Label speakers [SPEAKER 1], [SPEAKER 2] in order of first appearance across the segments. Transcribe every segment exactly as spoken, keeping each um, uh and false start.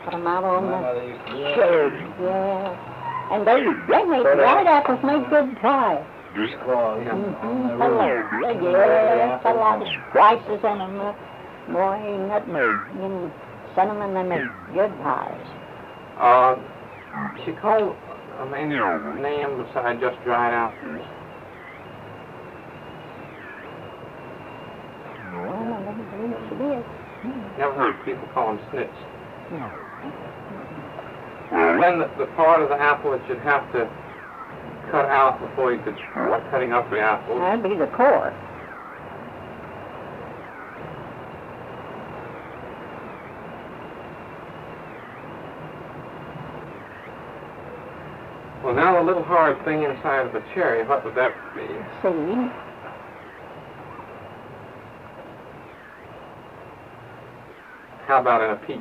[SPEAKER 1] put them out on
[SPEAKER 2] My
[SPEAKER 1] the
[SPEAKER 2] mother used to do that.
[SPEAKER 1] shed. Yeah. And they, they make white apples make good pie.
[SPEAKER 2] Well, yeah.
[SPEAKER 1] Mm-hmm. Put a lot, yeah, put a lot of spices in them. uh, Boy, nutmeg, you know, cinnamon, they make good pies.
[SPEAKER 3] Uh, she called a main name besides just dried apples.
[SPEAKER 1] Well, I never believe she did.
[SPEAKER 3] Never heard people call them snits. Then the, the part of the apple that you'd have to cut out before you could start cutting up the apple.
[SPEAKER 1] That'd be the core.
[SPEAKER 3] Well, now the little hard thing inside of the cherry, what would that be?
[SPEAKER 1] Seed.
[SPEAKER 3] How about in a peach?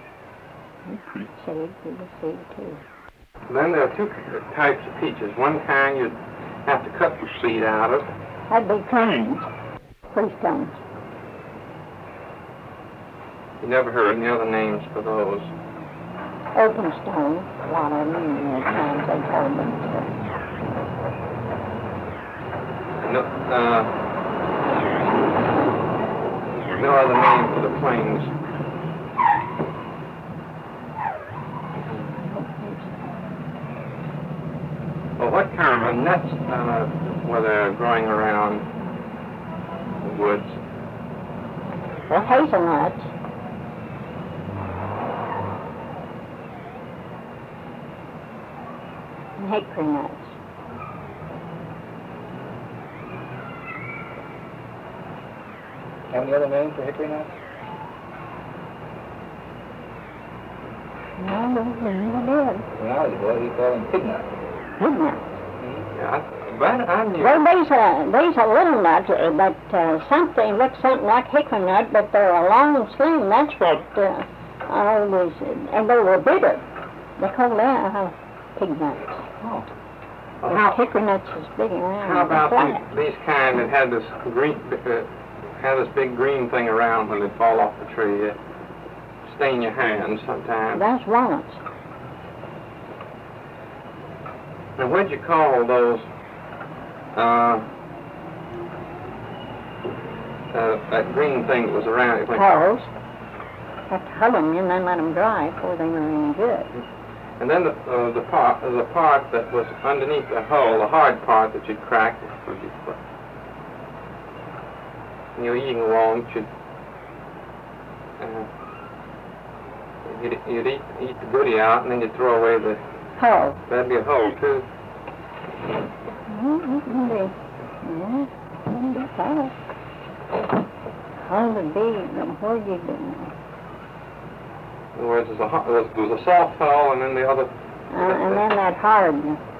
[SPEAKER 1] Seed, be the seed too.
[SPEAKER 3] Then there are two types of peaches. One kind you'd have to cut the seed out of.
[SPEAKER 1] That'd be cones. Three stones.
[SPEAKER 3] You never heard any other names for those.
[SPEAKER 1] Open stone, a lot of them, and at times they call them.
[SPEAKER 3] No, uh, no other name for the plains. Well, what kind of nuts uh, were there growing around the woods?
[SPEAKER 1] Well, hazelnuts. And hickory nuts.
[SPEAKER 2] Have any other names for hickory nuts?
[SPEAKER 1] No, I don't think I did.
[SPEAKER 2] When I was a boy, we called them pig nuts.
[SPEAKER 1] Pig nuts.
[SPEAKER 3] Yeah, but I knew.
[SPEAKER 1] Well, these are, these are little nuts, uh, but uh, something looks something like hickory nut, but they're a long slim. That's what uh, I was, and they were bitter. They call that uh, pig nuts.
[SPEAKER 2] Oh.
[SPEAKER 3] Well,
[SPEAKER 1] The
[SPEAKER 3] how,
[SPEAKER 1] hickory nuts is big and round.
[SPEAKER 3] how
[SPEAKER 1] and
[SPEAKER 3] about
[SPEAKER 1] flat.
[SPEAKER 3] these, these kind that had this green, uh, had this big green thing around when they fall off the tree? It stain your hands sometimes.
[SPEAKER 1] That's walnuts.
[SPEAKER 3] Now, what'd you call those? Uh, uh, that green thing that was around it.
[SPEAKER 1] Hulls. Have to hull them and then let them dry before they were any good.
[SPEAKER 3] And then the uh, the part the part that was underneath the hull, the hard part that you'd crack, and you're eating along, you'd, uh, you'd, you'd eat eat the goodie out, and then you'd throw away the.
[SPEAKER 1] Hull.
[SPEAKER 3] That'd be a hull too.
[SPEAKER 1] Mm-hmm. It can be. Yeah, it can be hull. Hull would be, where you do.
[SPEAKER 3] In other words, there's a hu- there's, there's a soft hull, and then the other.
[SPEAKER 1] Uh, and then that hard.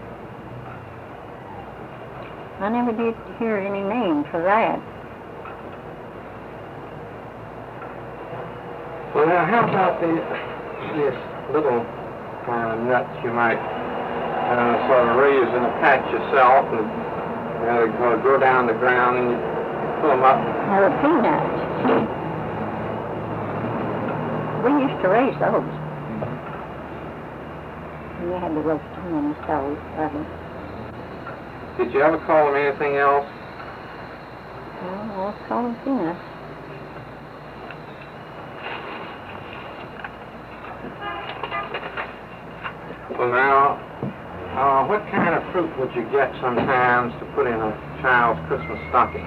[SPEAKER 1] I never did hear any name for that.
[SPEAKER 3] Well, now, how about the, this little kind of nuts you might uh, sort of raise in a patch yourself, and you know, they go, go down the ground, and you pull them up.
[SPEAKER 1] Now the peanuts. We used to raise those. And you had to roast them on the stove. oven.
[SPEAKER 3] Did you ever call them anything else?
[SPEAKER 1] Well, let's call them peanuts.
[SPEAKER 3] Well, now, uh, what kind of fruit would you get sometimes to put in a child's Christmas stocking?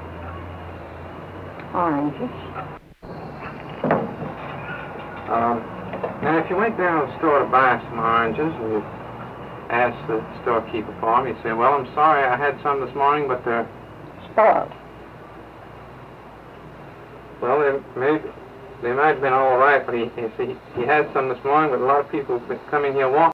[SPEAKER 1] Oranges.
[SPEAKER 3] Um, now, if you went down to the store to buy some oranges, and you asked the storekeeper for them, he'd say, well, I'm sorry, I had some this morning, but they're...
[SPEAKER 1] Spoiled.
[SPEAKER 3] Well, they, may, they might have been all right, but he, he, he had some this morning, but a lot of people come in here wanting